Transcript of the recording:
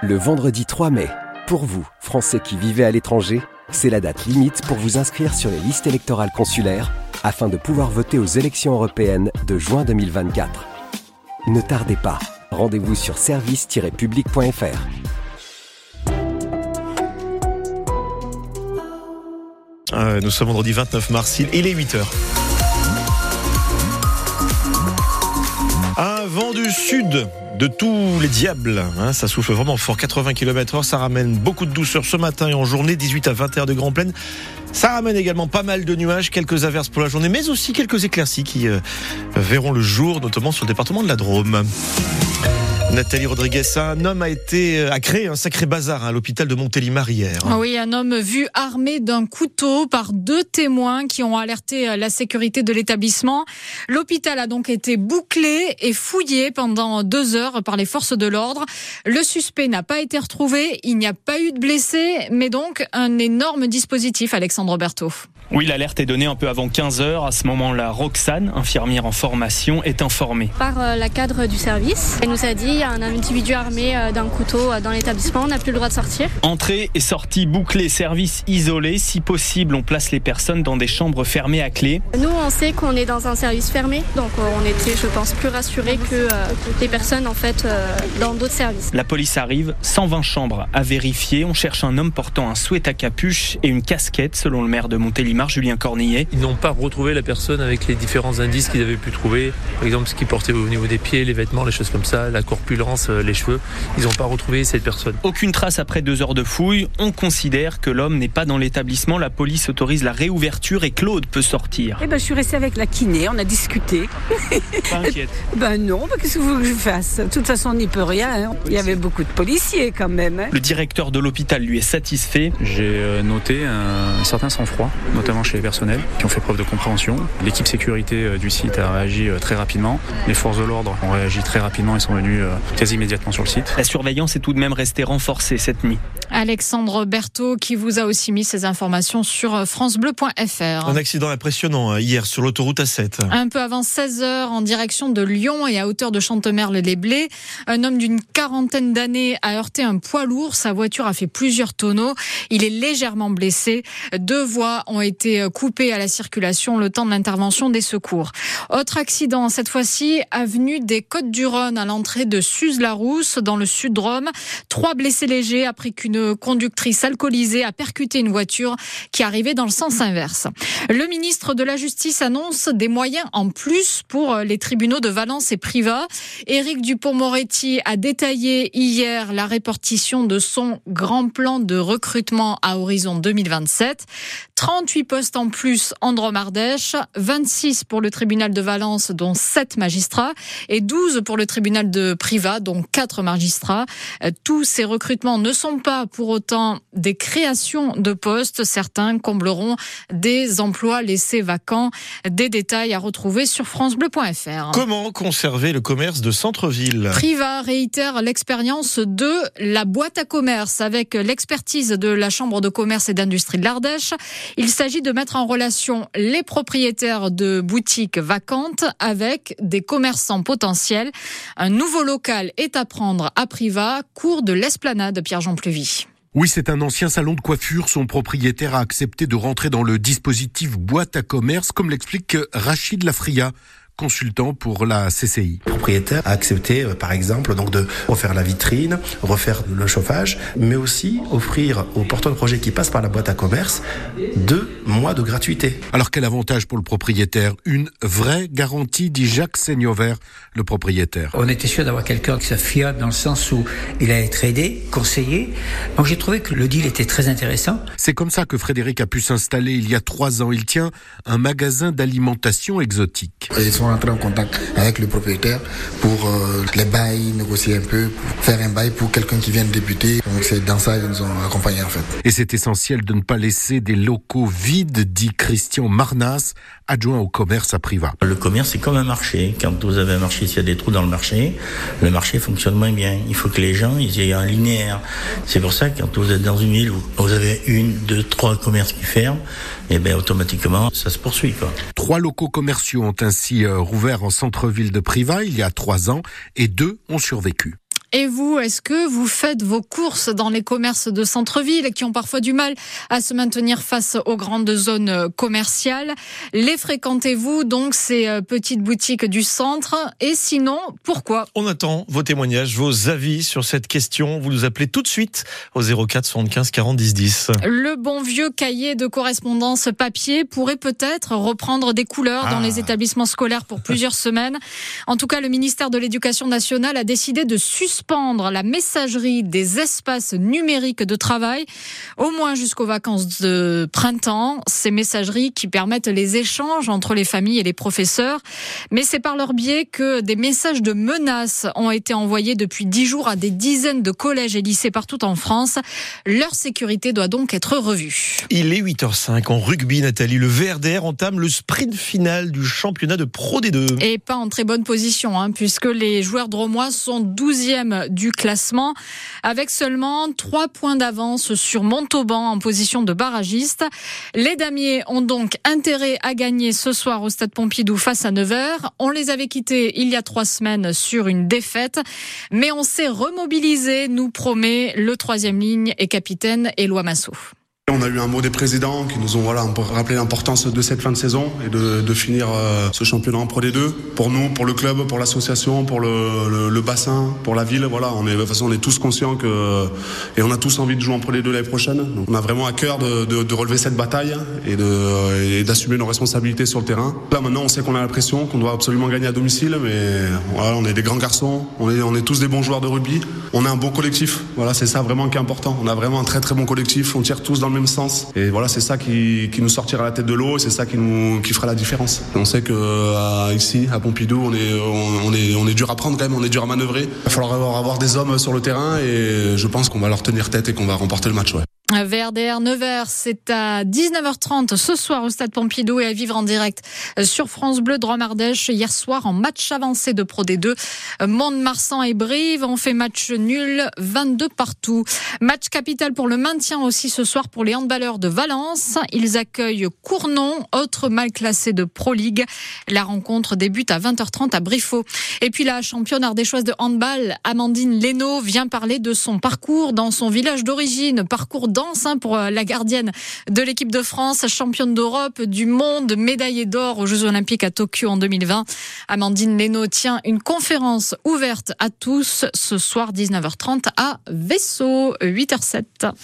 Le vendredi 3 mai, pour vous, Français qui vivez à l'étranger, c'est la date limite pour vous inscrire sur les listes électorales consulaires afin de pouvoir voter aux élections européennes de juin 2024. Ne tardez pas, rendez-vous sur service-public.fr. Nous sommes vendredi 29 mars, il est 8h. Un vent du sud de tous les diables, ça souffle vraiment fort, 80 km/h, ça ramène beaucoup de douceur ce matin et en journée, 18 à 21 degrés en pleine. Ça ramène également pas mal de nuages, quelques averses pour la journée, mais aussi quelques éclaircies qui verront le jour, notamment sur le département de la Drôme. Nathalie Rodriguez, un homme a créé un sacré bazar à l'hôpital de Montélimar hier. Oui, un homme vu armé d'un couteau par 2 témoins qui ont alerté la sécurité de l'établissement. L'hôpital a donc été bouclé et fouillé pendant 2 heures par les forces de l'ordre. Le suspect n'a pas été retrouvé, il n'y a pas eu de blessés, mais donc un énorme dispositif, Alexandre Berthaud. Oui, l'alerte est donnée un peu avant 15h. À ce moment-là, Roxane, infirmière en formation, est informée. Par la cadre du service, elle nous a dit il y a un individu armé d'un couteau dans l'établissement, on n'a plus le droit de sortir. Entrée et sortie bouclée, service isolé. Si possible, on place les personnes dans des chambres fermées à clé. Nous, on sait qu'on est dans un service fermé, donc on était, je pense, plus rassurés que les personnes en fait dans d'autres services. La police arrive, 120 chambres à vérifier. On cherche un homme portant un sweat à capuche et une casquette, selon le maire de Montélimar, Julien Cornillet. Ils n'ont pas retrouvé la personne avec les différents indices qu'ils avaient pu trouver. Par exemple, ce qu'ils portaient au niveau des pieds, les vêtements, les choses comme ça, la corpulence, les cheveux. Ils n'ont pas retrouvé cette personne. Aucune trace après 2 heures de fouille. On considère que l'homme n'est pas dans l'établissement. La police autorise la réouverture et Claude peut sortir. Je suis restée avec la kiné, on a discuté. Pas inquiète? Non, qu'est-ce que vous voulez que je fasse? De toute façon, on n'y peut rien. Il y avait beaucoup de policiers quand même. Le directeur de l'hôpital lui est satisfait. J'ai noté un certain sang-froid, notamment chez les personnels qui ont fait preuve de compréhension. L'équipe sécurité du site a réagi très rapidement. Les forces de l'ordre ont réagi très rapidement et sont venues quasi immédiatement sur le site. La surveillance est tout de même restée renforcée cette nuit. Alexandre Berthaud qui vous a aussi mis ces informations sur francebleu.fr. Un accident impressionnant hier sur l'autoroute A7. Un peu avant 16h en direction de Lyon et à hauteur de Chantemerle-les-Blés. Un homme d'une 40aine d'années a heurté un poids lourd. Sa voiture a fait plusieurs tonneaux. Il est légèrement blessé. 2 voies ont été coupées à la circulation le temps de l'intervention des secours. Autre accident, cette fois-ci, avenue des Côtes-du-Rhône à l'entrée de Suze-la-Rousse dans le sud-Drôme. 3 blessés légers après qu'une conductrice alcoolisée a percuté une voiture qui arrivait dans le sens inverse. Le ministre de la Justice annonce des moyens en plus pour les tribunaux de Valence et Privas. Éric Dupond-Moretti a détaillé hier la répartition de son grand plan de recrutement à horizon 2027. 38 postes en plus en Drôme-Ardèche, 26 pour le tribunal de Valence, dont 7 magistrats, et 12 pour le tribunal de Privas, dont 4 magistrats. Tous ces recrutements ne sont pas pour autant des créations de postes. Certains combleront des emplois laissés vacants. Des détails à retrouver sur francebleu.fr. Comment conserver le commerce de centre-ville? Privas réitère l'expérience de la boîte à commerce avec l'expertise de la Chambre de commerce et d'industrie de l'Ardèche. Il s'agit de mettre en relation les propriétaires de boutiques vacantes avec des commerçants potentiels. Un nouveau local est à prendre à Privas, cours de l'Esplanade, Pierre-Jean Pluvy. Oui, c'est un ancien salon de coiffure. Son propriétaire a accepté de rentrer dans le dispositif boîte à commerce, comme l'explique Rachid Lafria, consultant pour la CCI. Le propriétaire a accepté, par exemple, donc de refaire la vitrine, refaire le chauffage, mais aussi offrir aux porteurs de projet qui passent par la boîte à commerce 2 mois de gratuité. Alors quel avantage pour le propriétaire? Une vraie garantie, dit Jacques Seignovert, le propriétaire. On était sûr d'avoir quelqu'un qui soit fiable dans le sens où il allait être aidé, conseillé. Donc j'ai trouvé que le deal était très intéressant. C'est comme ça que Frédéric a pu s'installer il y a 3 ans. Il tient un magasin d'alimentation exotique. Ils sont rentrés en contact avec le propriétaire pour les bails, négocier un peu, pour faire un bail pour quelqu'un qui vient de débuter. Donc c'est dans ça qu'ils nous ont accompagnés en fait. Et c'est essentiel de ne pas laisser des locaux vides, dit Christian Marnas, adjoint au commerce à Privas. Le commerce, c'est comme un marché. Quand vous avez un marché, s'il y a des trous dans le marché fonctionne moins bien. Il faut que les gens, ils aient un linéaire. C'est pour ça que quand vous êtes dans une ville où vous avez 1, 2, 3 commerces qui ferment, et bien automatiquement, ça se poursuit, quoi. 3 locaux commerciaux ont ainsi rouvert en centre-ville de Privas il y a 3 ans et 2 ont survécu. Et vous, est-ce que vous faites vos courses dans les commerces de centre-ville qui ont parfois du mal à se maintenir face aux grandes zones commerciales? Les fréquentez-vous donc, ces petites boutiques du centre? Et sinon, pourquoi? On attend vos témoignages, vos avis sur cette question. Vous nous appelez tout de suite au 04 75 40 10 10. Le bon vieux cahier de correspondance papier pourrait peut-être reprendre des couleurs dans les établissements scolaires pour plusieurs semaines. En tout cas, le ministère de l'Éducation nationale a décidé de suspendre la messagerie des espaces numériques de travail, au moins jusqu'aux vacances de printemps. Ces messageries qui permettent les échanges entre les familles et les professeurs. Mais c'est par leur biais que des messages de menaces ont été envoyés depuis 10 jours à des dizaines de collèges et lycées partout en France. Leur sécurité doit donc être revue. Il est 8h05 en rugby, Nathalie. Le VRDR entame le sprint final du championnat de Pro D2. Et pas en très bonne position, puisque les joueurs drômois sont 12e du classement, avec seulement 3 points d'avance sur Montauban en position de barragiste. Les damiers ont donc intérêt à gagner ce soir au stade Pompidou face à Nevers. On les avait quittés il y a 3 semaines sur une défaite, mais on s'est remobilisé, nous promet le 3e ligne et capitaine Éloi Massot. On a eu un mot des présidents qui nous ont rappelé l'importance de cette fin de saison et de finir ce championnat en Pro D2. Pour nous, pour le club, pour l'association, pour le bassin, pour la ville, de toute façon on est tous conscients et on a tous envie de jouer en Pro D2 l'année prochaine. Donc on a vraiment à cœur de relever cette bataille et d'assumer nos responsabilités sur le terrain. Là maintenant on sait qu'on a la pression, qu'on doit absolument gagner à domicile, mais on est des grands garçons, on est tous des bons joueurs de rugby. On a un bon collectif, c'est ça vraiment qui est important. On a vraiment un très très bon collectif, on tire tous dans le même sens et c'est ça qui nous sortira la tête de l'eau et c'est ça qui fera la différence. On sait que ici à Pompidou on est dur à prendre quand même, on est dur à manœuvrer. Il va falloir avoir des hommes sur le terrain et je pense qu'on va leur tenir tête et qu'on va remporter le match. VRDR Nevers, c'est à 19h30 ce soir au stade Pompidou et à vivre en direct sur France Bleu Drôme-Ardèche. Hier soir en match avancé de Pro D2, Mont-de-Marsan et Brive ont fait match nul 22 partout. Match capital pour le maintien aussi ce soir pour les handballeurs de Valence. Ils accueillent Cournon, autre mal classé de Pro League. La rencontre débute à 20h30 à Briffaut. Et puis la championne ardéchoise de handball, Amandine Leno, vient parler de son parcours dans son village d'origine. Parcours pour la gardienne de l'équipe de France, championne d'Europe, du monde, médaillée d'or aux Jeux Olympiques à Tokyo en 2020. Amandine Leno tient une conférence ouverte à tous ce soir 19h30 à Vaisseau, 8h07.